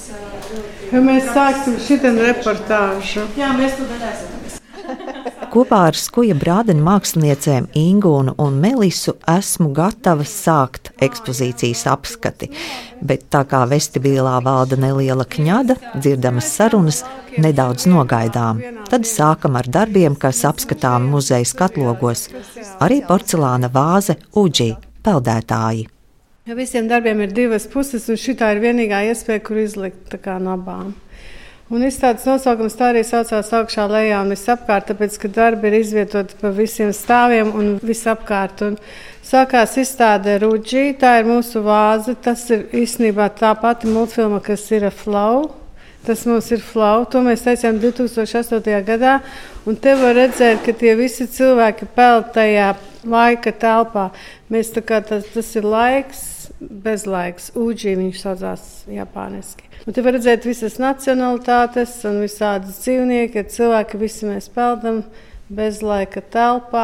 Ja mēs sāksim šitien reportāžu. Jā, mēs to darēsim. Kopā ar Skuja Brādena māksliniecēm Ingūnu un Melisu esmu gatava sākt ekspozīcijas apskati, bet tā kā vestibilā valda neliela kņada, dzirdamas sarunas nedaudz nogaidām. Tad sākam ar darbiem, kas apskatām muzeja skatlogos. Arī porcelāna vāze Uģī, peldētāji. Ja visiem darbiem ir divas puses, un šitā ir vienīgā iespēja, kur izlikt tā kā no abām. Un izstādes nosaukums tā arī saucās augšā, lejā un visapkārt, tāpēc, ka darbi ir izvietoti pa visiem stāviem un visapkārt. Un sākās izstāde Ruģī, tā ir mūsu vāze, tas ir īstenībā tā pati multfilma, kas ir Flow. Tas mums ir Flow, to mēs teicām 2008. gadā, un te var redzēt, ka tie visi cilvēki peld tajā laika telpā. Mēs tā kā tas ir laiks, bezlaiks, Uģī viņš saucās japāniski. Un te var redzēt visas nacionalitātes un visādas dzīvnieki, cilvēki, visi mēs peldam bezlaika telpā.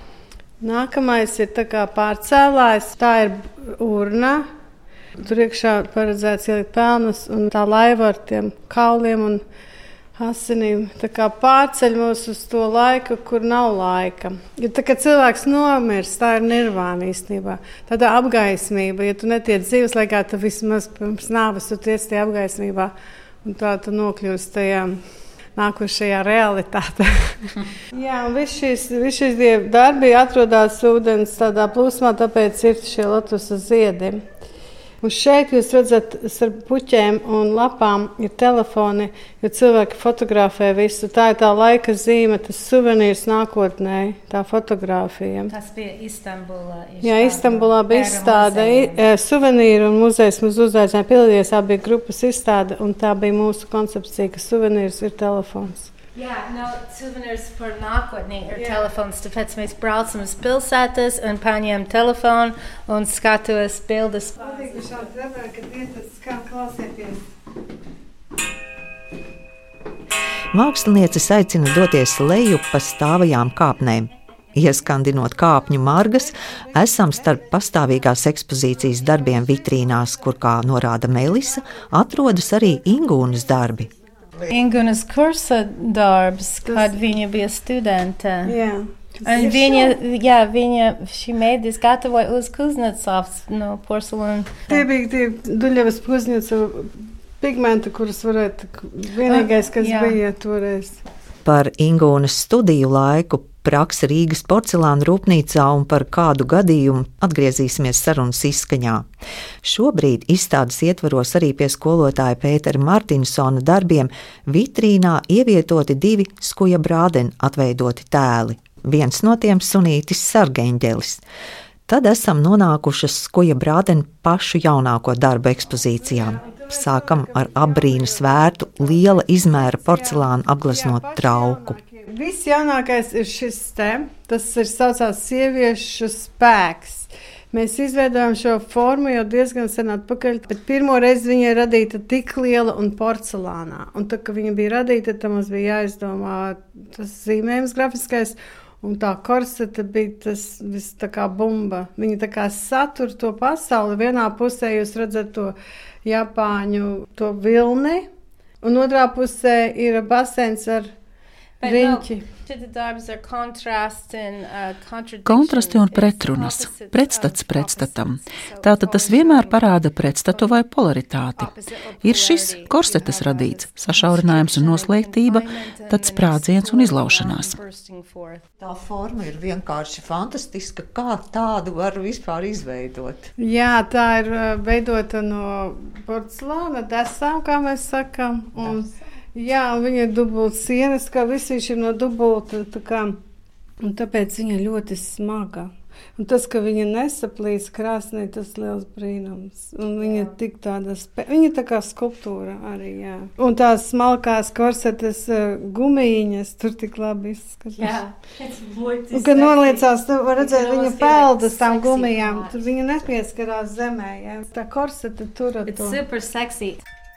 Nākamais ir tā kā pārcēlājs, tā ir urna. Tur iekšā paredzēts ielikt pelnas un tā laiva ar tiem kauliem un asinīm. Tā kā pārceļ mūs uz to laiku, kur nav laika. Ja tā kā cilvēks nomirst, tā ir nirvāna īstenībā. Tāda apgaismība, ja tu netiec dzīves laikā, tad vismaz pirms nāves tu tiec tajā apgaismībā. Un tā tu nokļūst tajā nākošajā realitātē. Jā, un visi šīs darbi atrodas ūdens tādā plūsmā, tāpēc ir šie lotusa ziedi. Un šeit jūs redzat, starp puķēm un lapām ir telefoni, jo cilvēki fotografē visu. Tā ir tā laika zīme, tas suvenīrs nākotnē, tā fotografija. Tas bija Istambulā. Jā, Istambulā bija izstāde, suvenīru un muzejs mums uzaicināja piedalīties, tā bija grupas izstāde, un tā bija mūsu koncepcija, ka suvenīrs ir telefons. Jā, suvenīrs par nākotnī ir telefons, tāpēc mēs braucam uz pilsētas un paņem telefonu un skatos bildes. Patīk, šādi redzēt, kad vietas skan klausieties. Mākslinieces aicina doties lejup pa stāvajām kāpnēm. Ieskandinot kāpņu margas, esam starp pastāvīgās ekspozīcijas darbiem vitrīnās, kur, kā norāda Melisa, atrodas arī Ingūnas darbi. Ingūnas kursa darbs, kad viņa bija studente. Jā. Un šī mēdis gatavoja uz Kuznecovs no porcelāna. Tie bija tie Duļevas Kuznecova pigmenti, kurus varētu, vienīgais, kas bija toreiz. Par Ingūnas studiju laiku, praksi Rīgas porcelāna rūpnīcā un par kādu gadījumu atgriezīsimies sarunas izskaņā. Šobrīd izstādes ietvaros arī pie skolotāja Pētera Martinsona darbiem vitrīnā ievietoti 2 Skuja Brādena atveidoti tēli. Viens no tiem sunītis Sargeņģelis. Tad esam nonākušas Skuja Brādena pašu jaunāko darbu ekspozīcijām. Sākam ar apbrīnas vērtu liela izmēra porcelāna apgleznot trauku. Viss jaunākais ir šis te, tas ir saucās sieviešu spēks. Mēs izveidojam šo formu jau diezgan sen atpakaļ, bet pirmo reizi viņa ir radīta tik liela un porcelānā. Un tā, ka viņa bija radīta, tad mums bija jāizdomā tas zīmējums grafiskais, un tā korseta bija tas viss tā kā bumba. Viņa tā kā satur to pasauli. Vienā pusē jūs redzat to Japāņu, to vilni, un otrā pusē ir basēns ar riņķi. Kontrasti un pretrunas, pretstats pretstatam. Tātad tas vienmēr parāda pretstatu vai polaritāti. Ir šis korsetes radīts, sašaurinājums un noslēgtība, tad sprādziens un izlaušanās. Tā forma ir vienkārši fantastiska, kā tādu var vispār izveidot. Jā, tā ir veidota no porcelāna desām, kā mēs sakam, un jā, un viņa ir dubult sienas, kā visi viņš ir no dubulta, un tāpēc viņa ļoti smaga. Un tas, ka viņa nesaplīs krāsnī, tas liels brīnums. Un viņa tik tāda viņa tā kā skulptūra arī, jā. Un tās smalkās korsetes gumijiņas tur tik labi izskatās. Jā, un, kad noliecās, tu var redzēt, viņa peldas tām gumijām. Tur viņa nepieskarās zemē, jā. Tā korsete tur ar to. It's super sexy.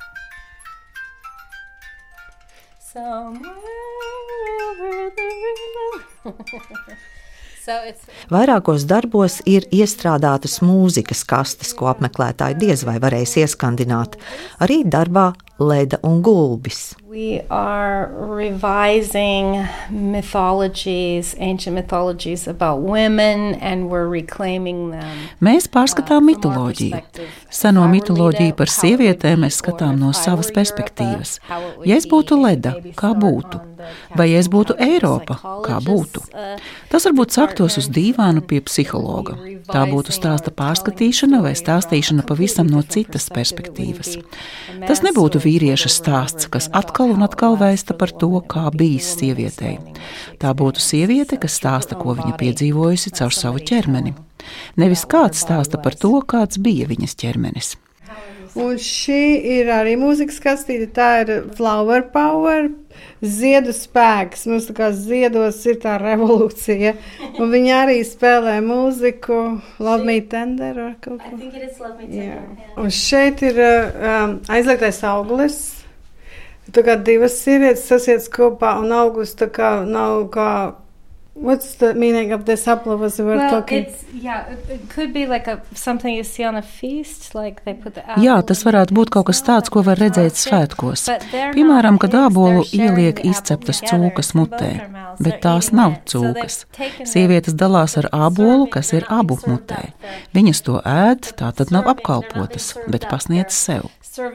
Vairākos darbos ir iestrādātas mūzikas kastes, ko apmeklētāji diez vai varēs ieskandināt. Arī darbā Leda un Gulbis. We are revising mythologies, ancient mythologies about women, and we're reclaiming them. Mēs pārskatām mitoloģiju. Seno mitoloģiju par sievietēm mēs skatām no savas perspektīvas. Ja es būtu Leda, kā būtu? Vai ja es būtu Eiropa, kā būtu? Tas varbūt saktos uz dīvānu pie psihologa. Tā būtu stāsta pārskatīšana vai stāstīšana pavisam no citas perspektīvas. Tas nebūtu vīrieša stāsts, kas atkal un atkal vēsta par to, kā bijis sievietei. Tā būtu sieviete, kas stāsta, ko viņa piedzīvojusi caur savu ķermeni. Nevis kāds stāsta par to, kāds bija viņas ķermenis. Un šī ir arī mūzikas kastīte, tā ir Flower Power, ziedu spēks. Mums tā kā ziedos ir tā revolūcija. Un viņi arī spēlē mūziku, Love Me Tender vai kaut ko. I think it is Love Me Tender. Yeah. Un šeit ir aizliegtais auglis. Tā kā divas sievietes sasiet kopā un auglis tā kā nav kā... What's the meaning of this applause we're talking? It could be like something you see on a feast, like they put the apple. Jā, tas varētu būt kaut kas tāds, ko var redzēt svētkos. Piemēram, kad ābolu ieliek izceptas cūkas mutē, bet tās nav cūkas. Sievietes dalās ar ābolu, kas ir abu mutē. Viņas to ēd, tā tad nav apkalpotas, bet pasniedz sev.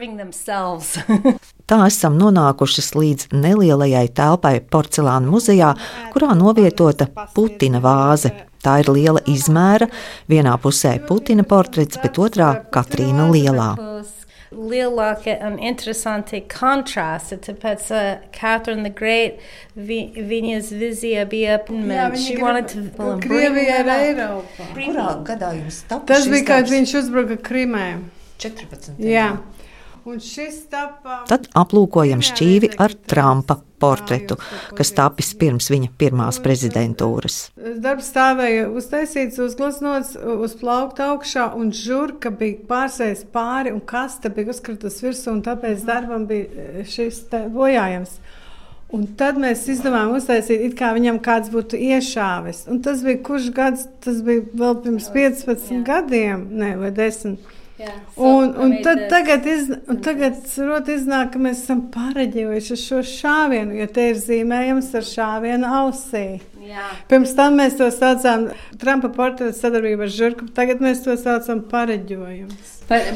Tā esam nonākušas līdz nelielajai telpai porcelāna muzejā, kurā novietota Putina vāze. Tā ir liela izmēra, vienā pusē Putina portrets, bet otrā Katrīna Lielā. Lielākie un interesanti kontrasti, tāpēc Catherine the Great, viņas vizija bija Krievija ir Eiropa. Kurā gadā jums tapu Tas bija, kad viņš uzbruka Krimē. 14. Jā. Un šis tapa... Tad aplūkojam šķīvi ar Trumpa portretu, kas tapis pirms viņa pirmās prezidentūras. Darbs stāvēja uztaisīts, uzgleznots, uzplaukt augšā, un žurka bija pārsējis pāri, un kasta bija uzkritus virsū, un tāpēc darbam bija šis bojājums. Un tad mēs izdomājām uztaisīt, it kā viņam kāds būtu iešāvis. Un tas bija kurš gads, tas bija vēl pirms 15 gadiem, vai 10. Un tad tagad iznāk, ka mēs esam pareģojuši šo šāvienu, jo te ir zīmējums ar šāvienu ausī. Pirms tam mēs to saucām Trumpa portretu sadarbību ar žurku, tagad mēs to saucam pareģojums.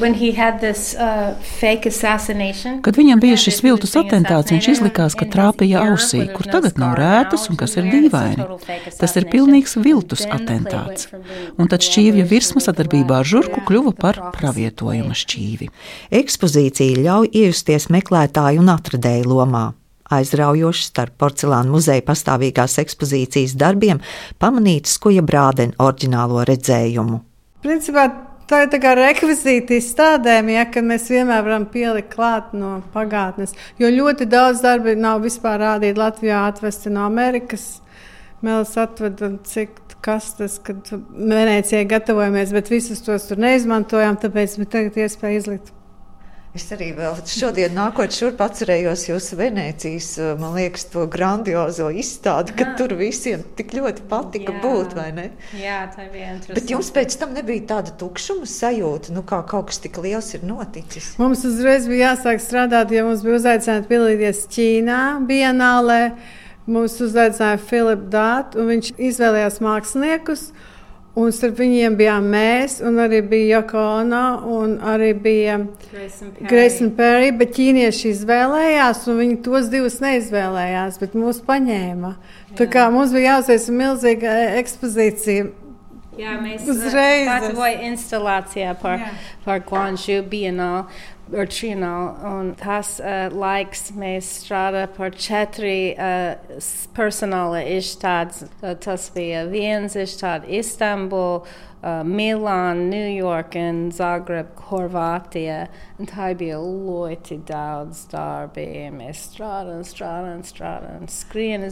Kad viņam bija šis viltus atentāts, viņš izlikās, ka trāpīja ausī, kur tagad nav rētas un kas ir dīvaini. Tas ir pilnīgs viltus atentāts. Un tad šķīvja virsma sadarbībā ar žurku kļuva par pravietojuma šķīvi. Ekspozīcija ļauj iejusties meklētāju un atradēju lomā. Aizraujoši starp porcelāna muzeja pastāvīgās ekspozīcijas darbiem pamanīt Skuja Brādena oriģinālo redzējumu. Principā tā ir tā kā rekvizīti izstādēm, kad mēs vienmēr varam pielikt klāt no pagātnes, jo ļoti daudz darbi nav vispār rādīti Latvijā, atvesti no Amerikas. Mēs atvedam cik kastes, kad Venecijai gatavojamies, bet visus tos tur neizmantojām, tāpēc mēs tagad iespēju izlikt. Es arī vēl šodien nākot šurp atcerējos jūsu Venēcijas, man liekas, to grandiozo izstādi, ka tur visiem tik ļoti patika būt, vai ne? Jā, tā bija interesanti. Bet jums pēc tam nebija tāda tukšuma sajūta, kā kaut kas tik liels ir noticis? Mums uzreiz bija jāsāk strādāt, jo mums bija uzaicināti piedalīties Ķīnā, Bienālē. Mums uzaicināja Philippe Dāt, un viņš izvēlējās māksliniekus. Un starp viņiem bijām mēs, un arī bija Yoko Ono, un arī bija Grayson Perry, bet ķīnieši izvēlējās, un viņi tos divus neizvēlējās, bet mūs paņēma. Tā kā mums bija jāuztaisa milzīga ekspozīcija. Jā, mēs gatavoja instalācijā par Guangzhou Bienāli. Un tas laiks mēs strādā par 4 personāla izstādes. Tas bija viens izstāde Istanbul, Milāna, New York un Zagreb, Horvātija. Un tā bija ļoti daudz darbi. Mēs strādājam, skrien.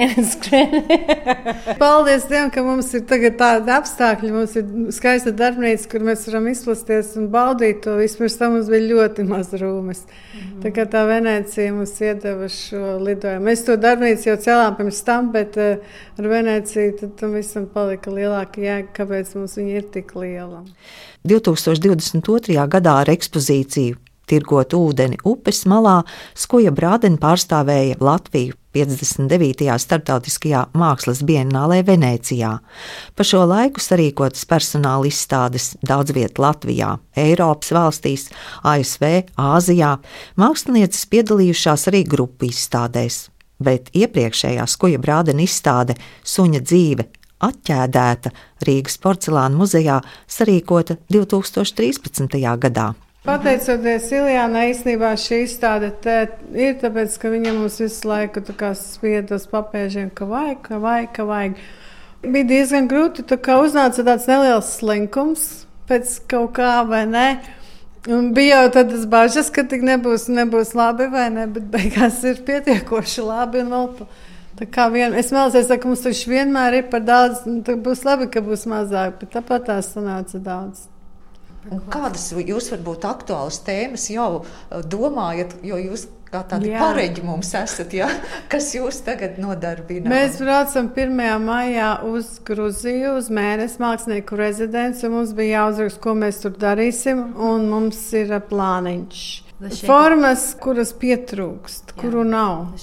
Paldies Dievam, ka mums ir tagad tādi apstākļi. Mums ir skaista darbnīca, kur mēs varam izplasties un baudīt to. Vispirms tam mums bija ļoti maz rūmes. Tā kā tā Venecija mums iedeva šo lidojumu. Mēs to darbnīcu jau cēlām pirms tam, bet ar Veneciju tad tam visam palika lielāka jēga, kāpēc mums viņa ir tik liela. 2022. gadā ar ekspozīciju Tirgot ūdeni upes malā, Skuja Brādene pārstāvēja Latviju 59. starptautiskajā mākslas bienālē Venēcijā. Pa šo laiku sarīkotas personāla izstādes daudz viet Latvijā, Eiropas valstīs, ASV, Āzijā. Mākslinieces piedalījušās arī grupu izstādēs, bet iepriekšējā Skuja Brādene izstāde Suņa dzīve atķēdēta Rīgas porcelāna muzejā sarīkota 2013. gadā. Pateicoties Iljānai, īstenībā šī izstāde ir tāpēc, ka viņa mums visu laiku spied uz papēžiem, ka vajag. Bija diezgan grūti, uznāca tāds neliels slinkums pēc kaut kā, vai ne? Un bija jau tādas bažas, ka tik nebūs labi, vai ne? Bet beigās ir pietiekoši labi un vēl es mēlos, ka mums taču vienmēr ir par daudz, būs labi, ka būs mazāk, bet tāpat tās sanāca daudz. Un kādas jūs varbūt aktuālas tēmas jau domājat, jo jūs kā tādi pareģi mums esat, kas jūs tagad nodarbina? Mēs braucam 1. maijā uz Gruziju, uz mēnesi mākslinieku rezidenci, un mums bija jāuzraksta, ko mēs tur darīsim, un mums ir plāniņš. Formas, kuras pietrūkst, kuru nav.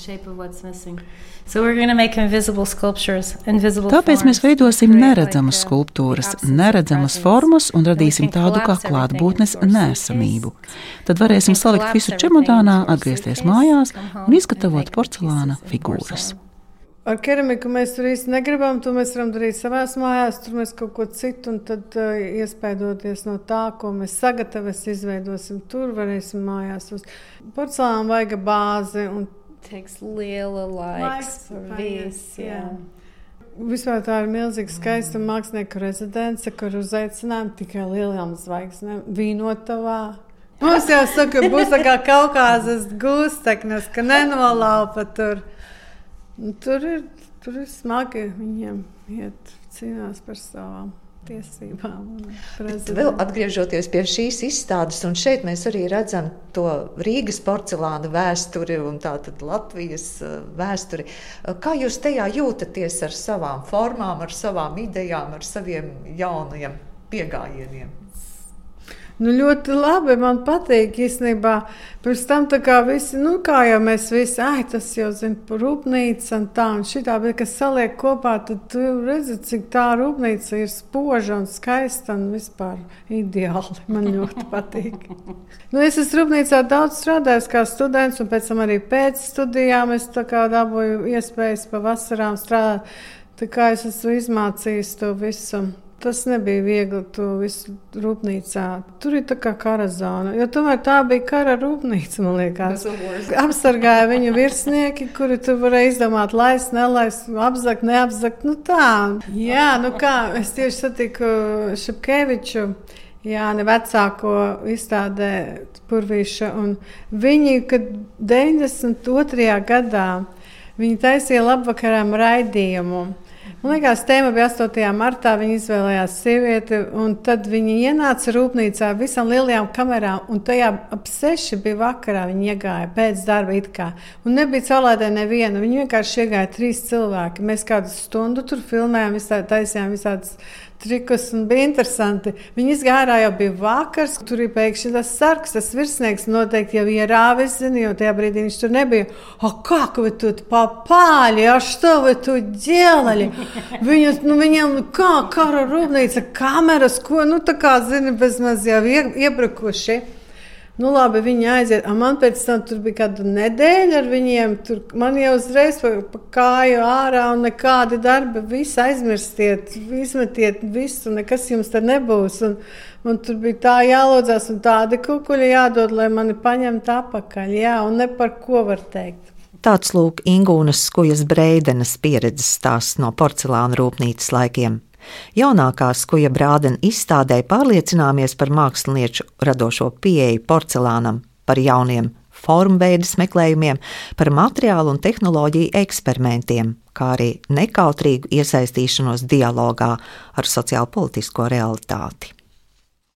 Tāpēc mēs veidosim neredzamas skulptūras, neredzamas formas un radīsim tādu kā klātbūtnes neesamību. Tad varēsim salikt visu čemodānā, atgriezties mājās un izgatavot porcelāna figūras. Ar keramiku mēs tur īsti negribam, to mēs varam darīt savās mājās, tur mēs kaut ko citu, un tad iespaidoties no tā, ko mēs izveidosim, tur varēsim mājās. Porcelāna vajag bāzi, un takes liela laiks par visu. Vispār tā ir milzīgi skaista mākslinieku rezidence, kur uzaicinājumu tikai lielām zvaigznēm, Vīnotavā. Mums jau saka, būs tā kā Kaukāzes gūsteknes, ka nenolaupa tur. Tur ir smagi viņiem iet cīnās par savām tiesībām. Vēl atgriežoties pie šīs izstādes, un šeit mēs arī redzam to Rīgas porcelāna vēsturi un tātad Latvijas vēsturi. Kā jūs tajā jūtaties ar savām formām, ar savām idejām, ar saviem jaunajiem piegājieniem? Ļoti labi, man patīk īstenībā. Pirms tam visi, kā jau mēs visi, tas jau par rūpnīcu un tā un šitā, bet, kas saliek kopā, tad tu redzi, cik tā rūpnīca ir spoža un skaista un vispār ideāli. Man ļoti patīk. Es esmu rūpnīcā daudz strādājis kā students, un pēc tam arī pēc studijām es dabūju iespējas pa vasarām strādāt. Tā kā es esmu izmācījis to visu. Tas nebija viegli, to visu rūpnīcā. Tur ir tā kā kara zona, jo tomēr tā bija kara rūpnīca, man liekas. Apsargāja viņu virsnieki, kuri tur varēja izdomāt, laist, nelaist, apzakt, neapzakt, tā. Jā, kā, es tieši satiku Šepkeviču, Jāni vecāko izstādē Purvīša, un viņi, kad 92. gadā, viņi taisīja labvakarām raidījumu. Man liekas, tēma bija 8. martā, viņi izvēlējās sievieti, un tad viņi ienāca rūpnīcā visam lielajām kamerām, un tajā ap 6 bija vakarā, viņi iegāja pēc darba it kā. Un nebija caurlaidē neviena, viņi vienkārši iegāja 3 cilvēki. Mēs kādu stundu tur filmējām, taisījām visādas trikus, un bija interesanti. Viņi izgāja, jau bija vakars, tur ir pēkšņi tas sargs, tas virsnieks noteikti jau ierāvis, jo tajā brīdī viņš tur nebija. Как вы тут попали? Что вы тут делали? Viņam kā kara rūpnīca, kameras, ko, tā kā, bezmaz jau iebrukuši. Labi, viņi aiziet. Man pēc tam tur bija kāda nedēļa ar viņiem. Man jau uzreiz pa kāju ārā un nekādi darbi. Visu aizmirstiet, izmetiet visu, nekas jums te nebūs. Un man tur bija tā jālodzās un tādi kukuļi jādod, lai mani paņemtu apakaļ. Jā, un ne par ko var teikt. Tāds lūk Ingūnas Skujas Breidenes pieredzes stāsts no porcelāna rūpnīcas laikiem. Jaunākā Skuja Brādene izstādē pārliecināmies par mākslinieču radošo pieeju porcelānam, par jauniem formveidas meklējumiem, par materiālu un tehnoloģiju eksperimentiem, kā arī nekautrīgu iesaistīšanos dialogā ar sociālpolitisko realitāti.